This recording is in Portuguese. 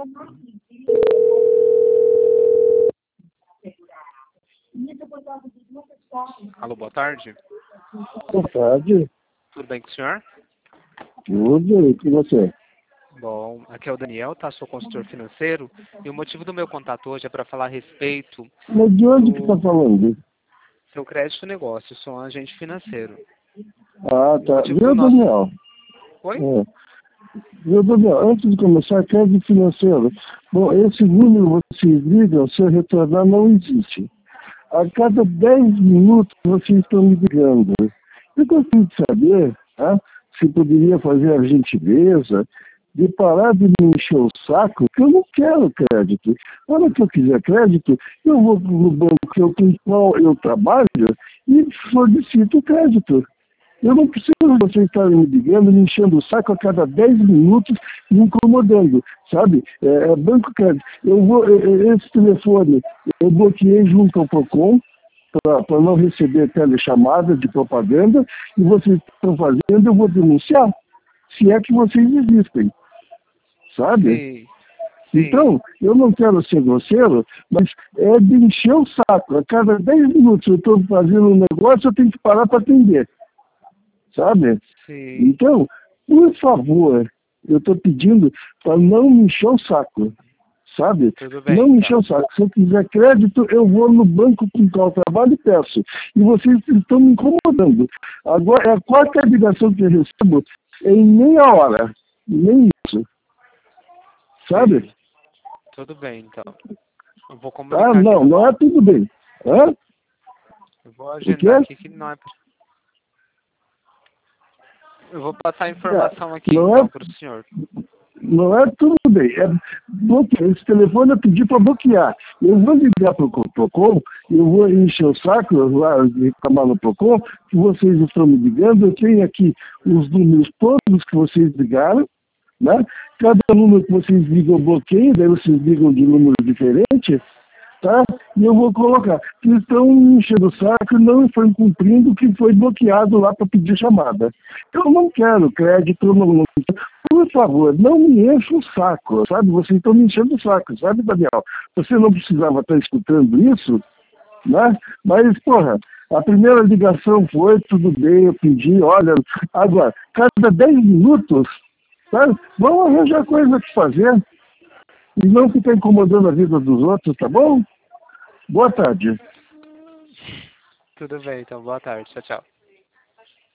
Alô, boa tarde. Boa tarde. Tudo bem com o senhor? Tudo, e com você? Bom, aqui é o Daniel, tá? Sou consultor financeiro. E o motivo do meu contato hoje é para falar a respeito Mas de onde do que tá falando? seu crédito negócio. Sou um agente financeiro. Ah, E o tá. motivo do Viu, nosso... Daniel? Oi? Viu, Daniel? Antes de começar, crédito financeiro. Bom, esse número vocês ligam, se eu retornar, não existe. A cada 10 minutos vocês estão me ligando. Eu gostaria de saber, tá, se poderia fazer a gentileza de parar de me encher o saco, que eu não quero crédito. Na hora que eu quiser crédito, eu vou no banco com o qual eu trabalho e solicito crédito. Eu não preciso de vocês estarem me ligando, me enchendo o saco a cada 10 minutos, me incomodando, sabe? Banco crédito. Esse telefone, eu bloqueei junto ao PROCON para não receber telechamadas de propaganda, e vocês estão fazendo, eu vou denunciar, se é que vocês existem, sabe? Sim. Então, eu não quero ser grosseiro, mas é de encher o saco. A cada 10 minutos eu estou fazendo um negócio, eu tenho que parar para atender. Sabe? Sim. Então, por favor, eu estou pedindo para não me encher o saco, sabe? Tudo bem, Não me tá. encher o saco. Se eu quiser crédito, eu vou no banco com o qual eu trabalho e peço. E vocês estão me incomodando. Agora, é a quarta ligação que eu recebo em meia hora. Nem isso. Sabe? Sim. Tudo bem, então. Eu vou Ah, comunicar aqui, não, tá não bom? é tudo bem. Hã? Eu vou O agendar quê? aqui que não é... Eu vou passar a informação aqui, Não é então, para o senhor. Não é tudo bem. Esse telefone eu pedi para bloquear. Eu vou ligar para o PROCON, eu vou encher o saco, eu vou reclamar no PROCON, que vocês estão me ligando. Eu tenho aqui os números todos que vocês ligaram, né? Cada número que vocês ligam eu bloqueio, daí vocês ligam de número diferente, tá? E eu vou colocar que estão me enchendo o saco e não estão cumprindo o que foi bloqueado lá para pedir chamada. Eu não quero crédito, eu não. Por favor, não me encha o saco, sabe? Vocês estão me enchendo o saco, sabe, Daniel? Você não precisava estar escutando isso, né? Mas, porra, a primeira ligação foi, tudo bem, eu pedi, olha, agora, cada 10 minutos, sabe? Vamos arranjar coisa que fazer e não ficar incomodando a vida dos outros, tá bom? Boa tarde. Tudo bem, então. Boa tarde. Tchau, tchau.